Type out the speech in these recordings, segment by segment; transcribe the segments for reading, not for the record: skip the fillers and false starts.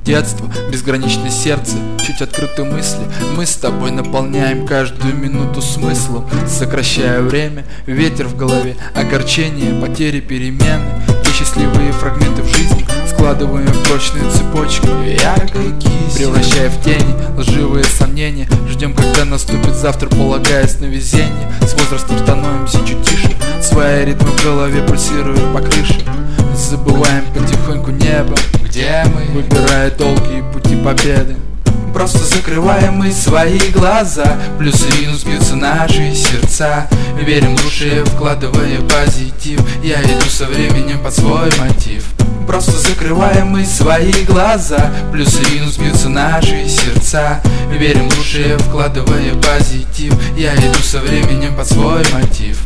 Детство, безграничное сердце, чуть открытые мысли. Мы с тобой наполняем каждую минуту смыслом, сокращая время, ветер в голове, огорчение, потери, перемены. Те счастливые фрагменты в жизни складываем в прочные цепочки яркой кисти, превращая в тени лживые сомнения. Ждем, когда наступит завтра, полагаясь на везение. С возрастом становимся чуть тише, свои ритмы в голове пульсируют по крыше. Забываем потихоньку небо, где мы, выбирая долгие пути победы. Просто закрываем мы свои глаза, плюс и минус бьются наши сердца. Верим в лучшее, вкладывая позитив. Я иду со временем под свой мотив. Просто закрываем мы свои глаза, плюс и минус бьются наши сердца. Верим в лучшее, вкладывая позитив. Я иду со временем под свой мотив.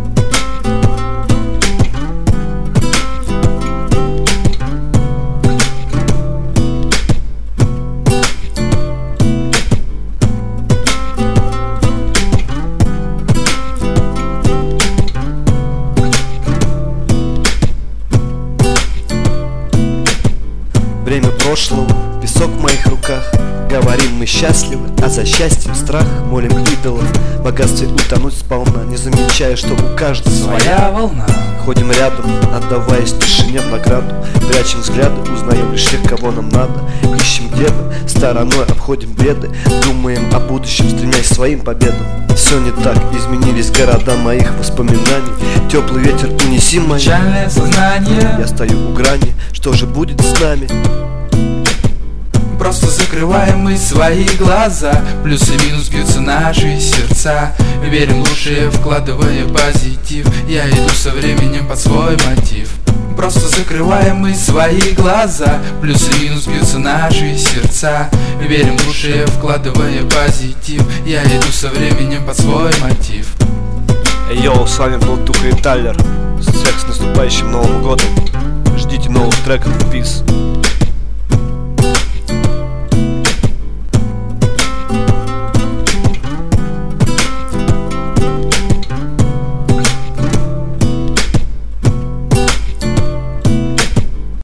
Время прошлого, песок в моих руках. Говорим мы счастливы, а за счастьем страх. Молим идолов, в богатстве утонуть сполна, не замечая, что у каждого своя волна. Ходим рядом, отдаваясь тишине в награду. Прячем взгляды, узнаем лишь тех, кого нам надо. Ищем где-то, стороной обходим беды. Думаем о будущем, стремясь к своим победам. Все не так, изменились города моих воспоминаний. Теплый ветер, унеси мои печальное сознание. Я стою у грани, что же будет с нами? Просто закрываем мы свои глаза, плюс и минус бьются наши сердца. Верим в лучшее, вкладывая позитив. Я иду со временем под свой мотив. Просто закрываем мы свои глаза, плюс и минус бьются наши сердца. Верим в лучшее, вкладывая позитив. Я иду со временем под свой мотив. Йоу, с вами был Тука и Тайлер. Всех с наступающим Новым годом. Ждите новых треков. Peace.